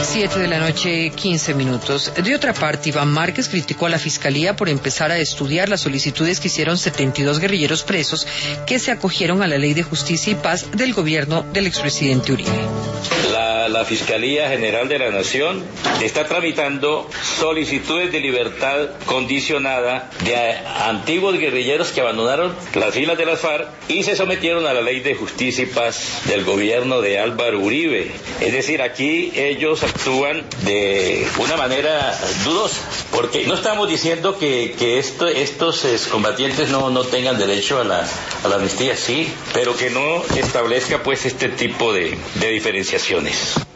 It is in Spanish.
7 de la noche, 15 minutos. De otra parte, Iván Márquez criticó a la Fiscalía por empezar a estudiar las solicitudes que hicieron 72 guerrilleros presos que se acogieron a la Ley de Justicia y Paz del gobierno del expresidente Uribe. La Fiscalía General de la Nación está tramitando solicitudes de libertad condicionada de antiguos guerrilleros que abandonaron las filas de las FARC y se sometieron a la Ley de Justicia y Paz del gobierno de Álvaro Uribe. Es decir, aquí ellos actúan de una manera dudosa, porque no estamos diciendo que estos combatientes no tengan derecho a la amnistía, sí, pero que no establezca pues este tipo de diferenciaciones.